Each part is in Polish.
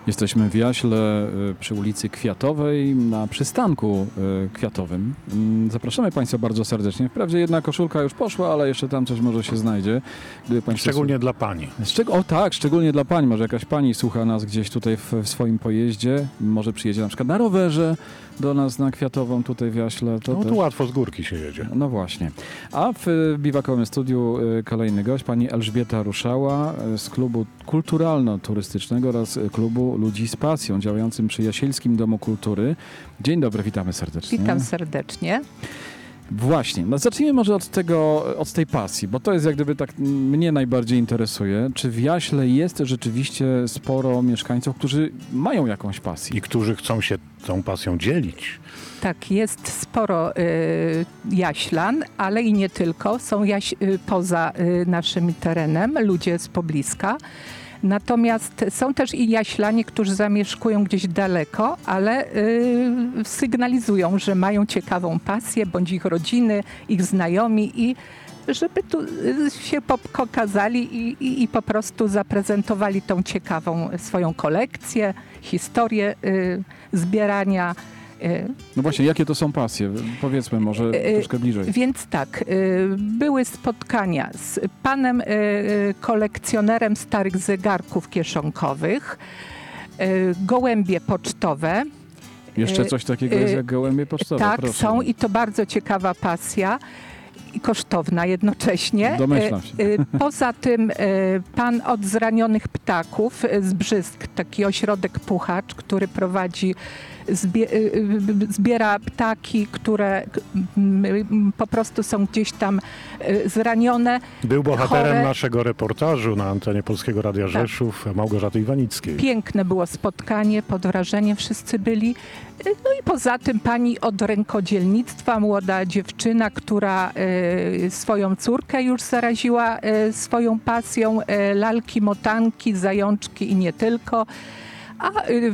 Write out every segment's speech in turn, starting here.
Jesteśmy w Jaśle przy ulicy Kwiatowej na przystanku kwiatowym. Zapraszamy Państwa bardzo serdecznie. Wprawdzie jedna koszulka już poszła, ale jeszcze tam coś może się znajdzie. Gdyby Państwo Szczególnie dla pani. Szczególnie dla pani. Może jakaś pani słucha nas gdzieś tutaj w swoim pojeździe. Może przyjedzie na przykład na rowerze do nas na Kwiatową tutaj w Jaśle. No tu łatwo z górki się jedzie. No właśnie. A w biwakowym studiu kolejny gość, pani Elżbieta Ruszała z klubu kulturalno-turystycznego oraz klubu Ludzi z Pasją, działającym przy Jasielskim Domu Kultury. Dzień dobry, witamy serdecznie. Witam serdecznie. Właśnie, no zacznijmy może od tej pasji, bo to jest jak gdyby tak mnie najbardziej interesuje. Czy w Jaśle jest rzeczywiście sporo mieszkańców, którzy mają jakąś pasję? I którzy chcą się tą pasją dzielić. Tak, jest sporo Jaślan, ale i nie tylko. Są poza naszym terenem, ludzie z pobliska. Natomiast są też i Jaślanie, którzy zamieszkują gdzieś daleko, ale sygnalizują, że mają ciekawą pasję, bądź ich rodziny, ich znajomi i żeby tu się pokazali i po prostu zaprezentowali tą ciekawą swoją kolekcję, historię zbierania. No właśnie, jakie to są pasje? Powiedzmy może troszkę bliżej. Więc tak, były spotkania z panem kolekcjonerem starych zegarków kieszonkowych, gołębie pocztowe. Jeszcze coś takiego jest jak gołębie pocztowe? Tak, proszę. są i to bardzo ciekawa pasja. I kosztowna jednocześnie. Domyślam się. Poza tym pan od zranionych ptaków z Brzysk, taki ośrodek Puchacz, który prowadzi, zbiera ptaki, które po prostu są gdzieś tam zranione. Był bohaterem chore. naszego reportażu na antenie Polskiego Radia Rzeszów, Małgorzaty Iwanickiej. Piękne było spotkanie, pod wrażeniem wszyscy byli. No i poza tym pani od rękodzielnictwa, młoda dziewczyna, która swoją córkę już zaraziła swoją pasją, lalki, motanki, zajączki i nie tylko. A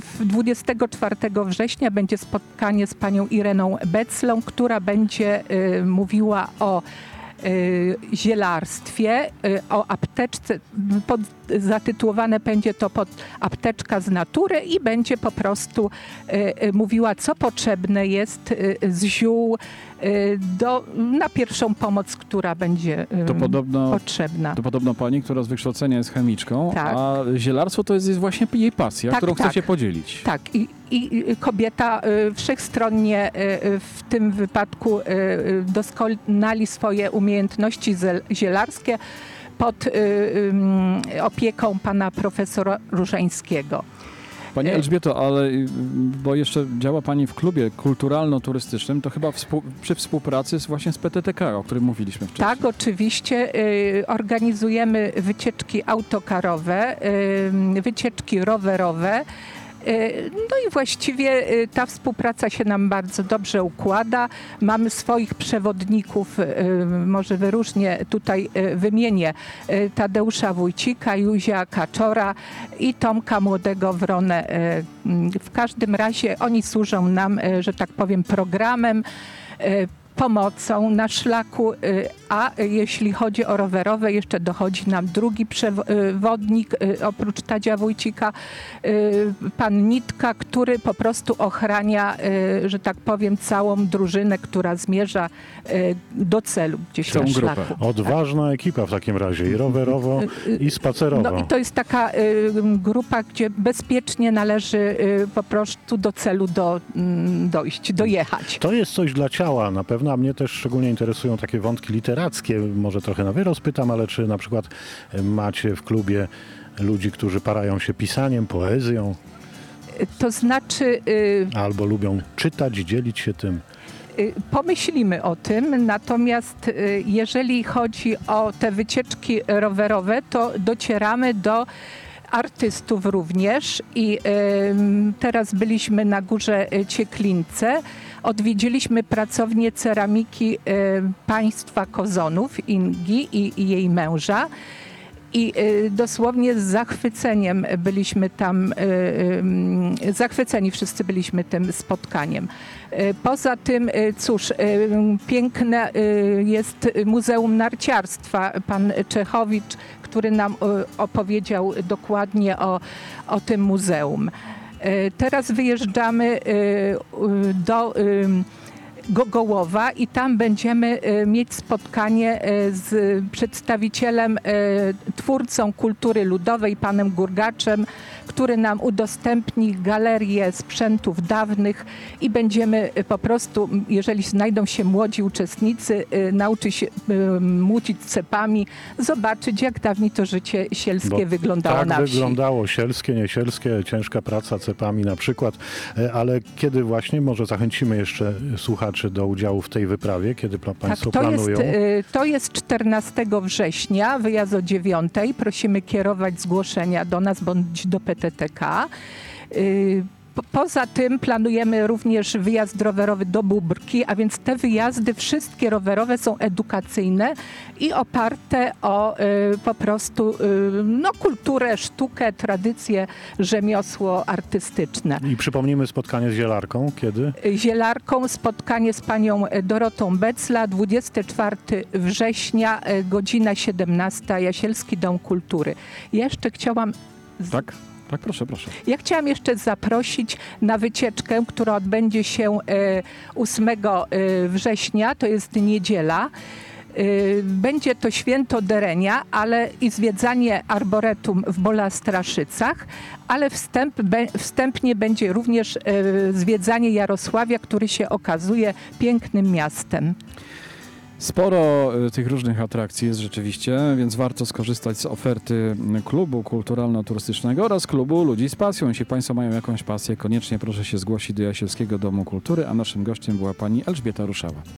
24 września będzie spotkanie z panią Ireną Beclą, która będzie mówiła o zielarstwie, o apteczce, zatytułowane będzie to pod apteczka z natury i będzie po prostu mówiła, co potrzebne jest z ziół na pierwszą pomoc, która będzie potrzebna. To podobno pani, która z wykształcenia jest chemiczką, tak. A zielarstwo to jest właśnie jej pasja, tak, którą tak. chce się podzielić. Tak. I kobieta wszechstronnie w tym wypadku doskonali swoje umiejętności zielarskie pod opieką pana profesora Różańskiego. Pani Elżbieto, ale bo jeszcze działa pani w klubie kulturalno-turystycznym, to chyba przy współpracy właśnie z PTTK, o którym mówiliśmy wcześniej. Tak, oczywiście. Organizujemy wycieczki autokarowe, wycieczki rowerowe. No i właściwie ta współpraca się nam bardzo dobrze układa. Mamy swoich przewodników, może wyróżnię tutaj wymienię Tadeusza Wójcika, Józia Kaczora i Tomka Młodego Wronę. W każdym razie oni służą nam, że tak powiem, programem, pomocą na szlaku, a jeśli chodzi o rowerowe, jeszcze dochodzi nam drugi przewodnik, oprócz Tadzia Wójcika, pan Nitka, który po prostu ochrania, że tak powiem, całą drużynę, która zmierza do celu gdzieś na szlaku. Odważna ekipa w takim razie, i rowerowo, i spacerowo. No i to jest taka grupa, gdzie bezpiecznie należy po prostu do celu dojechać. To jest coś dla ciała na pewno, a mnie też szczególnie interesują takie wątki literackie. Może trochę na wyrost pytam, ale czy na przykład macie w klubie ludzi, którzy parają się pisaniem, poezją? To znaczy... Albo lubią czytać, dzielić się tym? Pomyślimy o tym, natomiast jeżeli chodzi o te wycieczki rowerowe, to docieramy do artystów również i teraz byliśmy na Górze Cieklince. Odwiedziliśmy pracownię ceramiki państwa Kozonów, Ingi i jej męża. I dosłownie z zachwyceniem byliśmy tam, zachwyceni wszyscy byliśmy tym spotkaniem. Poza tym, cóż, piękne jest Muzeum Narciarstwa. Pan Czechowicz, który nam opowiedział dokładnie o tym muzeum. Teraz wyjeżdżamy do Gogołowa i tam będziemy mieć spotkanie z przedstawicielem, twórcą kultury ludowej, panem Gurgaczem, który nam udostępni galerię sprzętów dawnych i będziemy po prostu, jeżeli znajdą się młodzi uczestnicy, nauczyć się młócić cepami, zobaczyć, jak dawniej to życie sielskie wyglądało tak na wsi. wyglądało sielskie, niesielskie, ciężka praca cepami na przykład, ale kiedy właśnie, może zachęcimy jeszcze słuchaczy do udziału w tej wyprawie, kiedy Państwo planują? To jest 14 września, wyjazd o 9:00. Prosimy kierować zgłoszenia do nas bądź do PTTK. Poza tym planujemy również wyjazd rowerowy do Bóbrki, a więc te wyjazdy wszystkie rowerowe są edukacyjne i oparte o po prostu kulturę, sztukę, tradycję, rzemiosło artystyczne. I przypomnijmy spotkanie z zielarką, kiedy? Zielarką spotkanie z panią Dorotą Becla, 24 września, godzina 17, Jasielski Dom Kultury. Jeszcze chciałam... Tak? Tak, proszę, proszę. Ja chciałam jeszcze zaprosić na wycieczkę, która odbędzie się 8 września, to jest niedziela. Będzie to święto derenia, ale i zwiedzanie arboretum w Bola-Straszycach, ale wstępnie będzie również zwiedzanie Jarosławia, który się okazuje pięknym miastem. Sporo tych różnych atrakcji jest rzeczywiście, więc warto skorzystać z oferty klubu kulturalno-turystycznego oraz klubu Ludzi z Pasją. Jeśli Państwo mają jakąś pasję, koniecznie proszę się zgłosić do Jasielskiego Domu Kultury, a naszym gościem była pani Elżbieta Ruszała.